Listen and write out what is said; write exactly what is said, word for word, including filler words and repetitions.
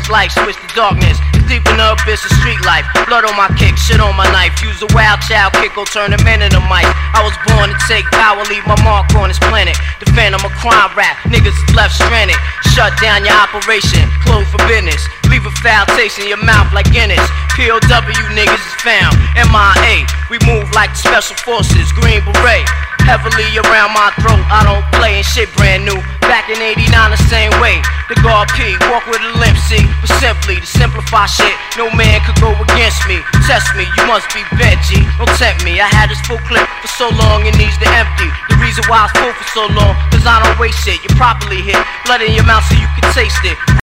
switch life, switch the darkness. Deep in the abyss of street life. Blood on my kick, shit on my knife. Use a wild child kick, go turn a man into mic. I was born to take power, leave my mark on this planet. The phantom of crime rap, niggas is left stranded. Shut down your operation, close for business. Leave a foul taste in your mouth like Guinness. P O W niggas is found, M I A. We move like the special forces, Green Beret. Heavily around my throat, I don't play and shit brand new. Back in eighty-nine the same way. The guard P, walk with a limp, see. But simply, to simplify shit, no man could go against me. Test me, you must be bent, G. Don't tempt me, I had this full clip for so long it needs to empty. The reason why I was full for so long, cause I don't waste shit. You properly hit, blood in your mouth so you can taste it.